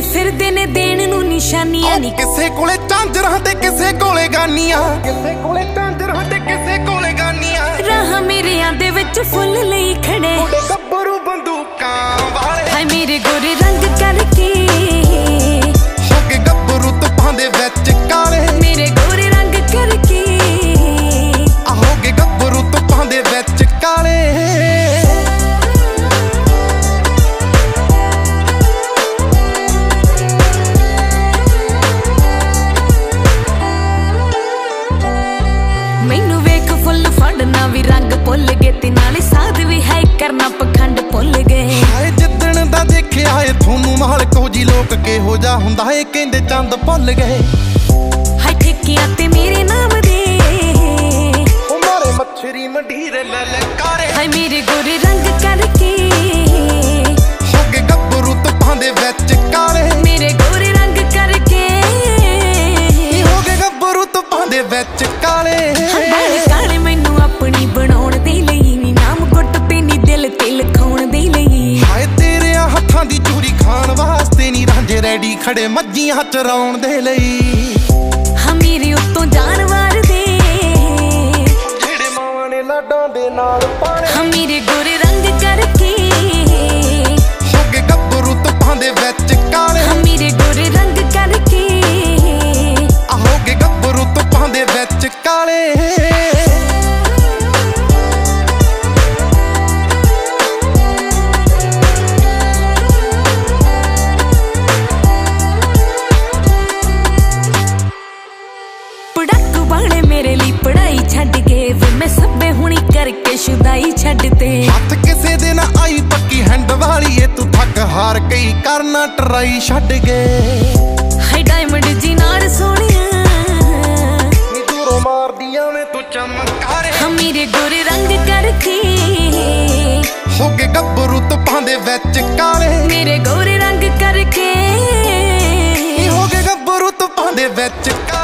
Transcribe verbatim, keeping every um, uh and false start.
ਫਿਰਦੇ ਨੇ ਦੇਣ ਨੂੰ ਨਿਸ਼ਾਨੀਆਂ ਨੀ। ਕਿਸੇ ਕੋਲੇ ਝਾਂਜਰਾਂ ਤੇ ਕਿਸੇ ਕੋਲੇ ਗਾਨੀਆਂ, ਕਿਸੇ ਕੋਲੇ ਝਾਂਜਰਾਂ ਤੇ ਕਿਸੇ ਕੋਲੇ ਗਾਨੀਆਂ। ਰਾਹ ਮੇਰਿਆਂ ਦੇ ਵਿੱਚ ਫੁੱਲ ਲਈ ਖੜੇ ਗੱਭਰੂ ਬੰਦੂਕਾਂ ਵਾਲੇ। ਹਾਏ ਮੇਰੇ ਗੋਰੇ ਰੰਗ ਕਰਕੇ ਹੋ ਕੇ ਗੱਭਰੂ ਧੁੱਪਾਂ ਦੇ ਵਿੱਚ ਕਾਲੇ। ਮੇਰੇ ਗੋਰੇ ਰੰਗ ਕਰਕੇ ਹੋ ਕੇ ਗੱਭਰੂ ਧੁੱਪਾਂ ਦੇ ਵਿੱਚ ਕਾਲੇ। ਮੈਨੂੰ ਵੇਖ ਫੁੱਲ ਫੜਨਾ ਵੀ ਰੰਗ ਭੁੱਲ ਗਏ ਤੇ ਨਾਲੇ ਸਾਧ ਵੀ ਹੈ ਕਰਨਾ ਪਖੰਡ ਭੁੱਲ ਗਏ। ਹਾਏ ਜਿੱਦਣ ਦਾ ਦੇਖਿਆ ਏ ਤੁਹਾਨੂੰ ਮਾਲ ਕੋ ਜੀ ਲੋਕ ਕਿਹੋ ਜਾ ਹੁੰਦਾ ਏ ਕਹਿੰਦੇ ਚੰਦ ਭੁੱਲ ਗਏ। ਹਾਏ ਠੇਕਿਆਂ ਤੇ ਮੇਰੇ ਨਾਮ ਦੇ ਉਹ ਮਾਰੇ ਮੱਛਰੀ ਮੰਡੀਰ ਲੈ ਲੈ ਕਾਰੇ। ਹਾਏ ਮੇਰੇ ਗੋਰੇ ਰੰਗ ਕਰਕੇ ਹੋ ਕੇ ਗੱਭਰੂ ਧੁੱਪਾਂ ਦੇ ਵਿੱਚ ਕਾਲੇ। ਮੇਰੇ ਗੋਰੇ ਰੰਗ ਕਰਕੇ ਹੋ ਕੇ ਗੱਭਰੂ ਧੁੱਪਾਂ ਦੇ ਵਿੱਚ ਕਾਲੇ। ਕਾਲੇ ਮੈਨੂੰ ਆਪਣੀ ਬਣਾਉਣ ਦੇ ਲਈ ਨੀ ਨਾਮ ਗੁੱਟ ਤੇ ਨੀ ਦਿਲ ਤੇ ਲਿਖਾਉਣ ਦੇ ਲਈ। ਹਾਏ ਤੇਰਿਆਂ ਹੱਥਾਂ ਦੀ ਚੂਰੀ ਖਾਣ ਵਾਸਤੇ ਨੀ ਰਾਂਝੇ ਰੈਡੀ ਖੜੇ ਮੱਝੀਆਂ ਚਰਾਉਣ ਦੇ ਲਈ। ਹਾਂ ਮੇਰੇ ਉੱਤੋਂ ਜਾਨਵਰ ਦੇ ਜਿਹੜੇ ਮਾਵਾਂ ਨੇ ਲਾਡਾਂ ਦੇ ਨਾਲ ਪਾਲੇ। ਹਾਂ ਮੇਰੇ ਗੋਰੇ ਰੰਗ ਕਰਕੇ ਹੋ ਕੇ ਗੱਭਰੂ ਧੁੱਪਾਂ ਦੇ ਵਿੱਚ ਕਾਲੇ। ਹਾਂ ਮੇਰੇ ਗੋਰੇ ਰੰਗ ਕਰਕੇ ਹੋ ਕੇ ਗੱਭਰੂ ਧੁੱਪਾਂ ਦੇ ਵਿੱਚ ਕਾਲੇ। ਪੜਾਕੂ ਬਾਣੇ ਮੇਰੇ ਲਈ ਪੜਾਈ ਛੱਡ ਗਏ ਵੇ ਮੈਂ ਸੱਬੇ ਹੁਣੀ ਕਰਕੇ ਸ਼ੁਦਾਈ ਛੱਡ ਤੇ। ਹੱਥ ਕਿਸੇ ਦੇ ਨਾ ਆਈ ਪੱਕੀ ਹੈਂਡ ਵਾਲੀ ਏ ਤੂੰ ਥੱਕ ਹਾਰ ਗਈ ਕਰਨਾ ਟਰਾਈ ਛੱਡ ਗਏ। ਹਾਏ ਡਾਇਮੰਡ ਜੀ ਨਾਲ ਸੋਹਣਿਆ ਨੀ ਦੂਰੋਂ ਮਾਰਦੀਆਂ ਵੇ ਤੂੰ ਚਮਕਾਰੇ। ਹਾਂ ਮੇਰੇ ਗੋਰੇ ਰੰਗ ਕਰਕੇ ਹੋ ਕੇ ਗੱਭਰੂ ਧੁੱਪਾਂ ਦੇ ਵਿੱਚ ਕਾਲੇ। ਮੇਰੇ ਗੋਰੇ ਰੰਗ ਕਰਕੇ ਹੋ ਕੇ ਗੱਭਰੂ ਧੁੱਪਾਂ ਦੇ ਵਿੱਚ ਕਾਲੇ।